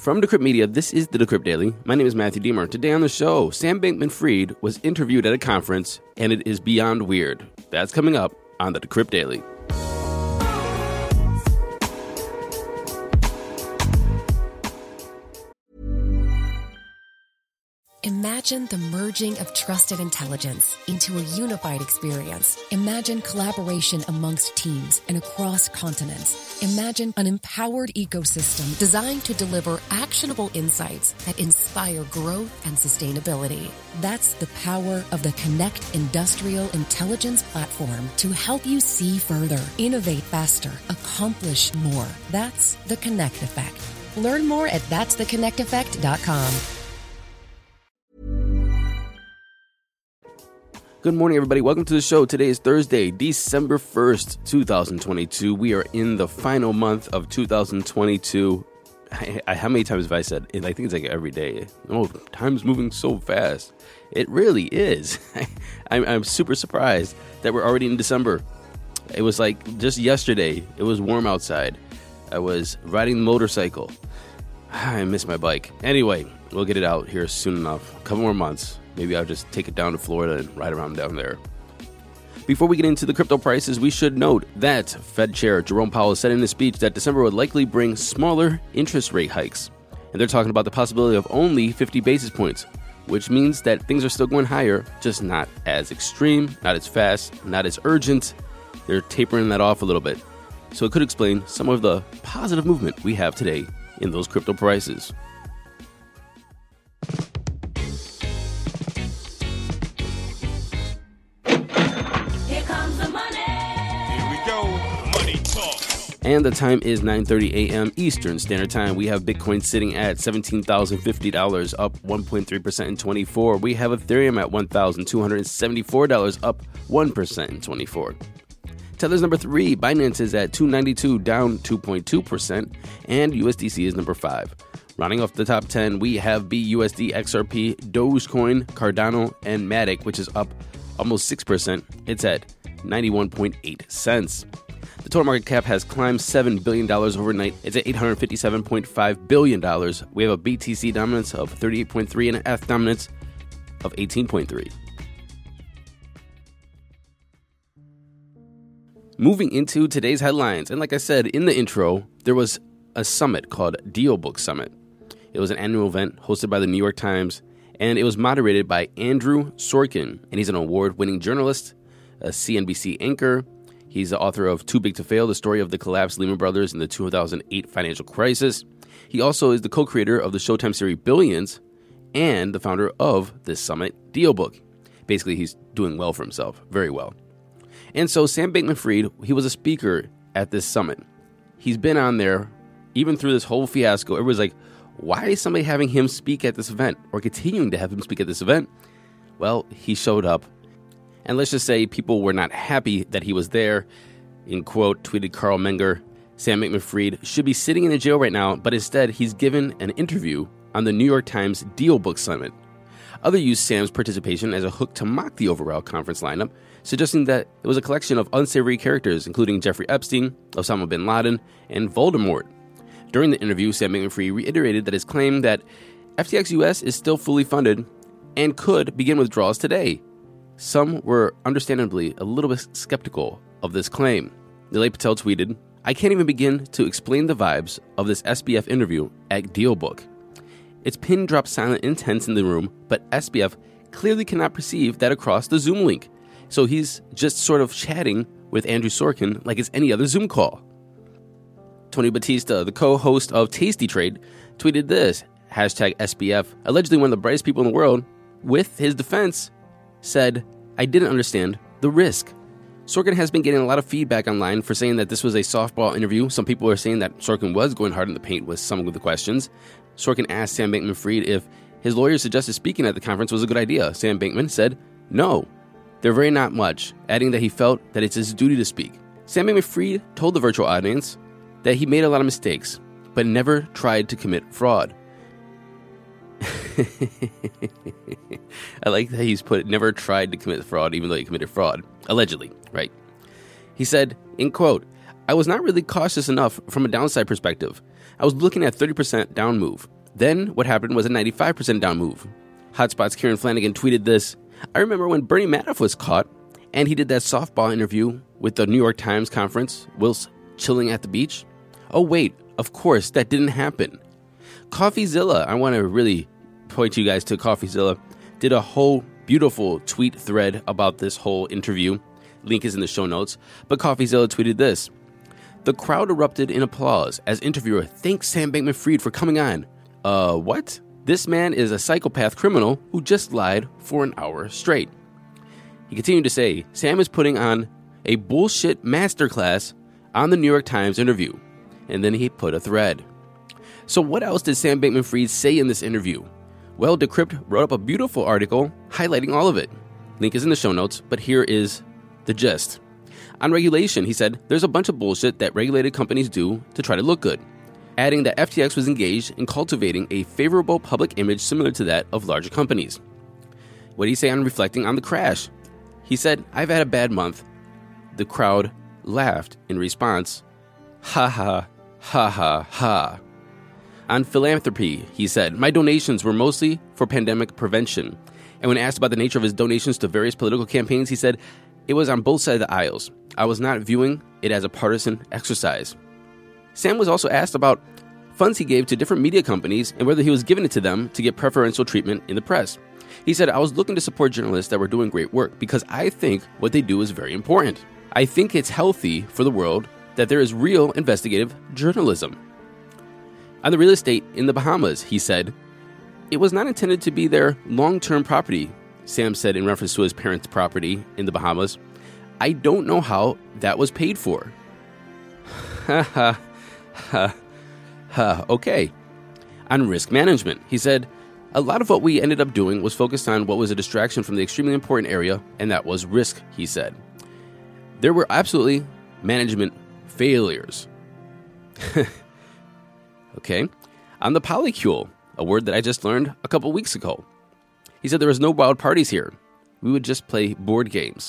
From Decrypt Media, this is the Decrypt Daily. My name is Matthew Deemer. Today on the show, Sam Bankman-Fried was interviewed at a conference, and it is beyond weird. That's coming up on the Decrypt Daily. Imagine the merging of trusted intelligence into a unified experience. Imagine collaboration amongst teams and across continents. Imagine an empowered ecosystem designed to deliver actionable insights that inspire growth and sustainability. That's the power of the Connect Industrial Intelligence Platform to help you see further, innovate faster, accomplish more. That's the Connect Effect. Learn more at that'stheconnecteffect.com. Good morning, everybody. Welcome to the show. Today is Thursday, December 1st, 2022. We are in the final month of 2022. How many times have I said it? I think it's like every day. Oh, time's moving so fast. It really is. I'm super surprised that we're already in December. It was like just yesterday. It was warm outside. I was riding the motorcycle. I miss my bike. Anyway, we'll get it out here soon enough. A couple more months. Maybe I'll just take it down to Florida and ride around down there. Before we get into the crypto prices, we should note that Fed Chair Jerome Powell said in his speech that December would likely bring smaller interest rate hikes. And they're talking about the possibility of only 50 basis points, which means that things are still going higher, just not as extreme, not as fast, not as urgent. They're tapering that off a little bit. So it could explain some of the positive movement we have today in those crypto prices. And the time is 9:30 a.m. Eastern Standard Time. We have Bitcoin sitting at $17,050, up 1.3% in 24. We have Ethereum at $1,274, up 1% in 24. Tether's number 3. Binance is at $292, down 2.2%. And USDC is number 5. Rounding off the top 10, we have BUSD, XRP, Dogecoin, Cardano, and Matic, which is up almost 6%. It's at 91.8 cents. The total market cap has climbed $7 billion overnight. It's at $857.5 billion. We have a BTC dominance of 38.3 and an ETH dominance of 18.3. Moving into today's headlines, and like I said in the intro, there was a summit called DealBook Summit. It was an annual event hosted by the New York Times, and it was moderated by Andrew Sorkin, and he's an award-winning journalist, a CNBC anchor. He's the author of Too Big to Fail, the story of the collapsed Lehman Brothers in the 2008 financial crisis. He also is the co-creator of the Showtime series Billions and the founder of this summit, DealBook. Basically, he's doing well for himself, very well. And so Sam Bankman-Fried, he was a speaker at this summit. He's been on there even through this whole fiasco. Everybody's like, why is somebody having him speak at this event or continuing to have him speak at this event? Well, he showed up. And let's just say people were not happy that he was there. In quote, tweeted Carl Menger, Sam Bankman-Fried should be sitting in a jail right now, but instead he's given an interview on the New York Times DealBook Summit. Others used Sam's participation as a hook to mock the overall conference lineup, suggesting that it was a collection of unsavory characters, including Jeffrey Epstein, Osama bin Laden, and Voldemort. During the interview, Sam Bankman-Fried reiterated that his claim that FTX US is still fully funded and could begin withdrawals today. Some were understandably a little bit skeptical of this claim. Nilay Patel tweeted, I can't even begin to explain the vibes of this SBF interview at DealBook. It's pin drop silent intense in the room, but SBF clearly cannot perceive that across the Zoom link. So he's just sort of chatting with Andrew Sorkin like it's any other Zoom call. Tony Batista, the co-host of Tasty Trade, tweeted this, hashtag SBF, allegedly one of the brightest people in the world, with his defense, said, I didn't understand the risk. Sorkin has been getting a lot of feedback online for saying that this was a softball interview. Some people are saying that Sorkin was going hard in the paint with some of the questions. Sorkin asked Sam Bankman-Fried if his lawyer suggested speaking at the conference was a good idea. Sam Bankman said, no, they're very not much, adding that he felt that it's his duty to speak. Sam Bankman-Fried told the virtual audience that he made a lot of mistakes, but never tried to commit fraud. I like that he's put never tried to commit fraud, even though he committed fraud. Allegedly, right? He said, in quote, I was not really cautious enough from a downside perspective. I was looking at 30% down move. Then what happened was a 95% down move. Hotspot's Kieran Flanagan tweeted this: "I remember when Bernie Madoff was caught and he did that softball interview with the New York Times conference whilst chilling at the beach. Oh wait, of course, that didn't happen." CoffeeZilla, I want to really point you guys to CoffeeZilla, did a whole beautiful tweet thread about this whole interview. Link is in the show notes. But CoffeeZilla tweeted this: "The crowd erupted in applause as interviewer thanks Sam Bankman-Fried for coming on. What? This man is a psychopath criminal who just lied for an hour straight." He continued to say, "Sam is putting on a bullshit masterclass on the New York Times interview." And then he put a thread. So what else did Sam Bankman-Fried say in this interview? Well, Decrypt wrote up a beautiful article highlighting all of it. Link is in the show notes, but here is the gist. On regulation, he said, "There's a bunch of bullshit that regulated companies do to try to look good," adding that FTX was engaged in cultivating a favorable public image similar to that of larger companies. What did he say on reflecting on the crash? He said, "I've had a bad month." The crowd laughed in response. Ha ha, ha ha ha. On philanthropy, he said, "My donations were mostly for pandemic prevention." And when asked about the nature of his donations to various political campaigns, he said, "It was on both sides of the aisles. I was not viewing it as a partisan exercise." Sam was also asked about funds he gave to different media companies and whether he was giving it to them to get preferential treatment in the press. He said, "I was looking to support journalists that were doing great work because I think what they do is very important. I think it's healthy for the world that there is real investigative journalism." On the real estate in the Bahamas, he said, "It was not intended to be their long-term property," Sam said in reference to his parents' property in the Bahamas. "I don't know how that was paid for." Ha ha ha ha. Okay. On risk management, he said, "A lot of what we ended up doing was focused on what was a distraction from the extremely important area, and that was risk," he said. "There were absolutely management failures." Okay. On the polycule, a word that I just learned a couple weeks ago, he said there was no wild parties here. We would just play board games.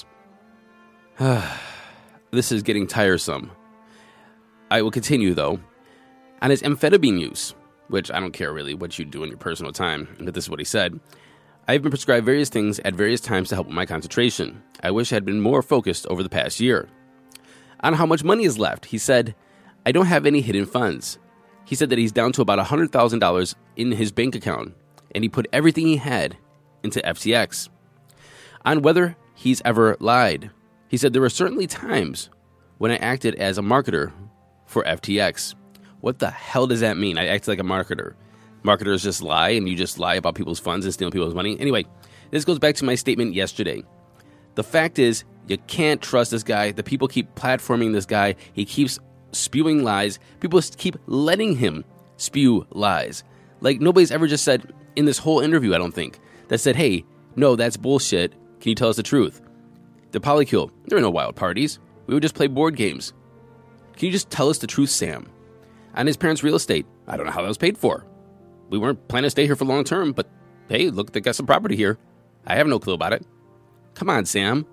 This is getting tiresome. I will continue, though. On his amphetamine use, which I don't care really what you do in your personal time, but this is what he said: "I've been prescribed various things at various times to help with my concentration. I wish I had been more focused over the past year." On how much money is left, he said, "I don't have any hidden funds." He said that he's down to about $100,000 in his bank account, and he put everything he had into FTX. On whether he's ever lied, he said, "There were certainly times when I acted as a marketer for FTX." What the hell does that mean? I act like a marketer. Marketers just lie, and you just lie about people's funds and steal people's money. Anyway, this goes back to my statement yesterday. The fact is, you can't trust this guy. The people keep platforming this guy. He keeps spewing lies. People keep letting him spew lies. Like, nobody's ever just said in this whole interview, I don't think, that said, "Hey, no, that's bullshit. Can you tell us the truth?" The polycule, there are no wild parties. We would just play board games. Can you just tell us the truth, Sam? On his parents' real estate, I don't know how that was paid for. We weren't planning to stay here for long term, but hey, look, they got some property here. I have no clue about it. Come on, Sam.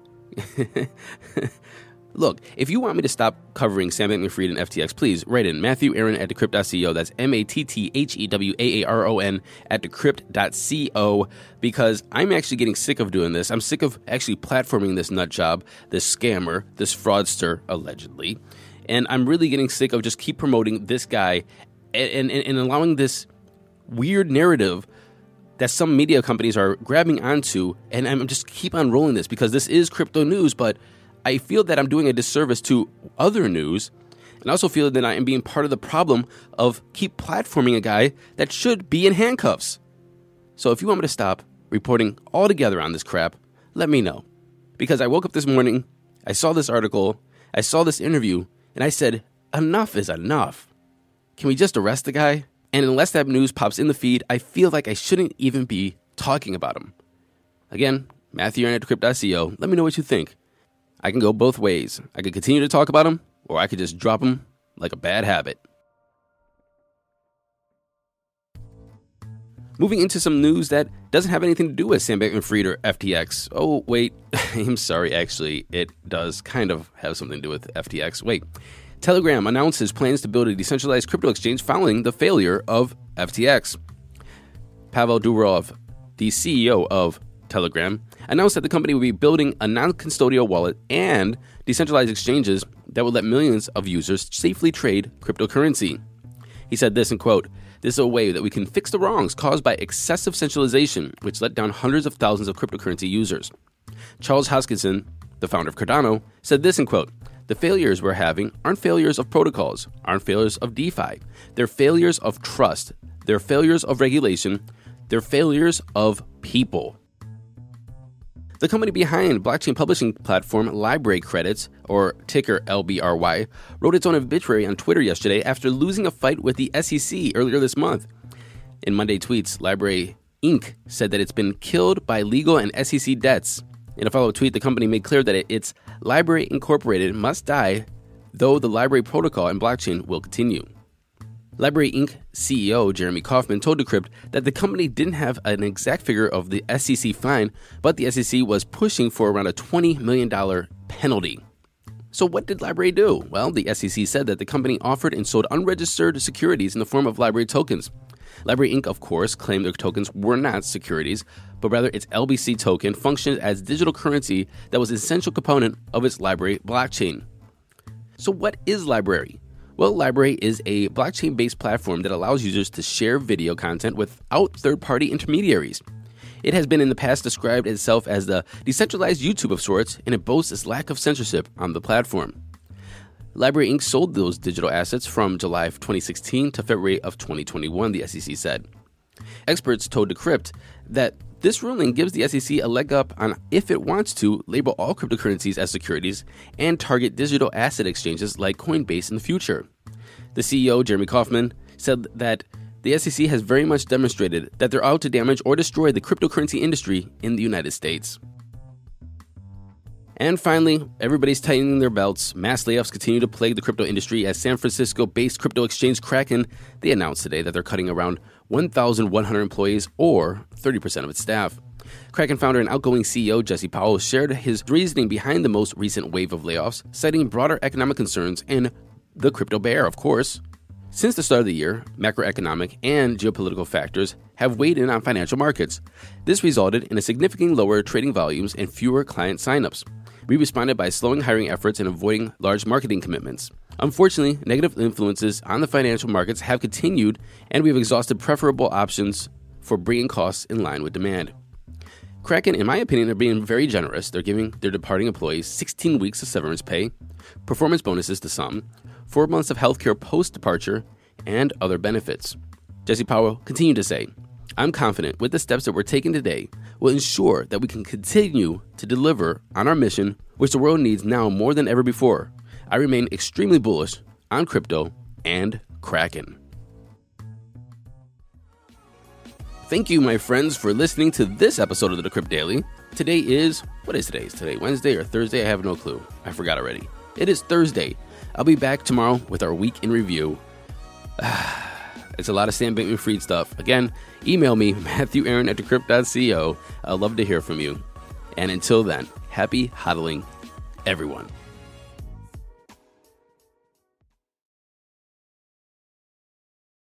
Look, if you want me to stop covering Sam Bankman-Fried and FTX, please write in Matthew Aaron at Decrypt.co. That's MattheWaaron at Decrypt.co, because I'm actually getting sick of doing this. I'm sick of actually platforming this nut job, this scammer, this fraudster, allegedly. And I'm really getting sick of just keep promoting this guy and allowing this weird narrative that some media companies are grabbing onto. And I'm just keep on rolling this because this is crypto news, but I feel that I'm doing a disservice to other news. And I also feel that I am being part of the problem of keep platforming a guy that should be in handcuffs. So if you want me to stop reporting altogether on this crap, let me know. Because I woke up this morning, I saw this article, I saw this interview, and I said, enough is enough. Can we just arrest the guy? And unless that news pops in the feed, I feel like I shouldn't even be talking about him. Again, Matthew Aaron at Decrypt.co. Let me know what you think. I can go both ways. I could continue to talk about him, or I could just drop him like a bad habit. Moving into some news that doesn't have anything to do with Sam Bankman-Fried or FTX. Oh, wait. I'm sorry, actually. It does kind of have something to do with FTX. Wait. Telegram announces plans to build a decentralized crypto exchange following the failure of FTX. Pavel Durov, the CEO of Telegram, announced that the company will be building a non-custodial wallet and decentralized exchanges that will let millions of users safely trade cryptocurrency. He said this, and quote, "This is a way that we can fix the wrongs caused by excessive centralization, which let down hundreds of thousands of cryptocurrency users." Charles Hoskinson, the founder of Cardano, said this, and quote, "The failures we're having aren't failures of protocols, aren't failures of DeFi. They're failures of trust. They're failures of regulation. They're failures of people." The company behind blockchain publishing platform LBRY Credits, or ticker LBRY, wrote its own obituary on Twitter yesterday after losing a fight with the SEC earlier this month. In Monday tweets, LBRY Inc. said that it's been killed by legal and SEC debts. In a follow-up tweet, the company made clear that its LBRY Incorporated must die, though the LBRY protocol and blockchain will continue. LBRY Inc. CEO Jeremy Kauffman told Decrypt that the company didn't have an exact figure of the SEC fine, but the SEC was pushing for around a $20 million penalty. So what did LBRY do? Well, the SEC said that the company offered and sold unregistered securities in the form of LBRY tokens. LBRY Inc., of course, claimed their tokens were not securities, but rather its LBC token functioned as digital currency that was an essential component of its LBRY blockchain. So what is LBRY? Well, LBRY is a blockchain-based platform that allows users to share video content without third-party intermediaries. It has been in the past described itself as the decentralized YouTube of sorts, and it boasts its lack of censorship on the platform. LBRY Inc. sold those digital assets from July of 2016 to February of 2021, the SEC said. Experts told Decrypt that this ruling gives the SEC a leg up on if it wants to label all cryptocurrencies as securities and target digital asset exchanges like Coinbase in the future. The CEO, Jeremy Kauffman, said that the SEC has very much demonstrated that they're out to damage or destroy the cryptocurrency industry in the United States. And finally, everybody's tightening their belts. Mass layoffs continue to plague the crypto industry as San Francisco-based crypto exchange Kraken, they announced today that they're cutting around 1,100 employees, or 30% of its staff. Kraken founder and outgoing CEO Jesse Powell shared his reasoning behind the most recent wave of layoffs, citing broader economic concerns and the crypto bear, of course. Since the start of the year, macroeconomic and geopolitical factors have weighed in on financial markets. This resulted in a significantly lower trading volumes and fewer client signups. We responded by slowing hiring efforts and avoiding large marketing commitments. Unfortunately, negative influences on the financial markets have continued, and we've exhausted preferable options for bringing costs in line with demand. Kraken, in my opinion, are being very generous. They're giving their departing employees 16 weeks of severance pay, performance bonuses to some, 4 months of healthcare post-departure, and other benefits. Jesse Powell continued to say, "I'm confident with the steps that we're taking today will ensure that we can continue to deliver on our mission, which the world needs now more than ever before. I remain extremely bullish on crypto and Kraken." Thank you, my friends, for listening to this episode of the Decrypt Daily. Today is, what is today? Is today Wednesday or Thursday? I have no clue. I forgot already. It is Thursday. I'll be back tomorrow with our week in review. It's a lot of Sam Bankman-Fried stuff. Again, email me, MatthewAaron@decrypt.co. I'd love to hear from you. And until then, happy hodling, everyone.